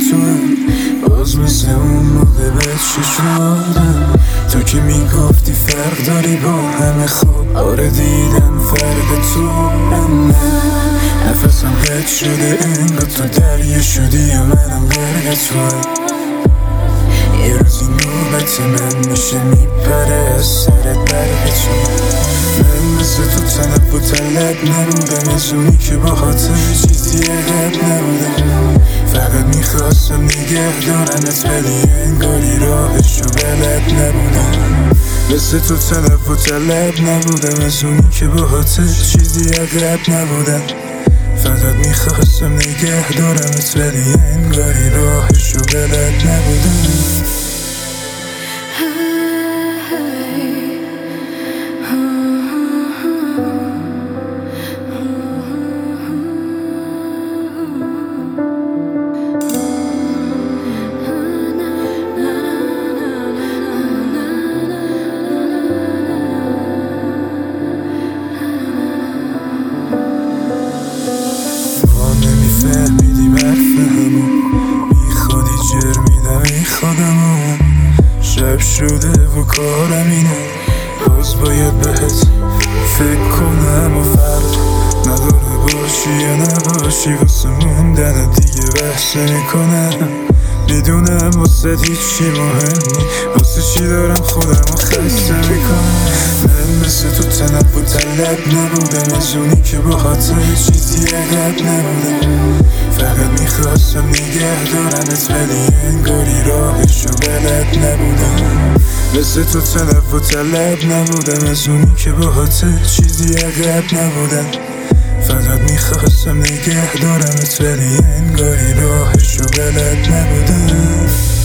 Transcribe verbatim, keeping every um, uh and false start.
تو هم باز مثل اون موقع بهت ششوادم. تو که میگفتی فرق داری با همه خوب، آره دیدم فرق تو هم. نفسم قد شده انگار تو دریا شدی و منم غرق تو. یه روزی نوبت من میشه میپره از سرت برق تو. من مثل تو طلب و طلب نبودم، از اونی که با خاطر چیزی عقب نبودم. فقط میخواستم نگه دارمت ولی انگاری راهشو بلد نبودم. مثل تو طلب و طلب نبودم، از اونی که با خاطر چیزی عقب نبودم. فقط میخواستم نگه دارمت ولی انگاری راهشو بلد نبودم. نمیفهمیدیم حرف همو، بی خودی جر میدم ای خودمو. شب شده و کارم اینه، باز باید بهت فکر کنم و فرق نداره باشی یا نباشی. واسه موندن دیگه بحث نمیکنم، میدونم واسه هیچی مهم نی، واسه چی دارم خودمو خسته میکنم. من مثل تو طلب و طلب نبودم، از اونی که با خاطر چیزی عقب نبودم. فقط میخواستم نگه دارمت ولی انگاری راهشو بلد نبودم. مثل تو طلب و طلب نبودم، از اونی که با خاطر چیزی عقب نبودم. فقط میخواستم نگه دارمت ولی انگاری راهشو بلد نبودم.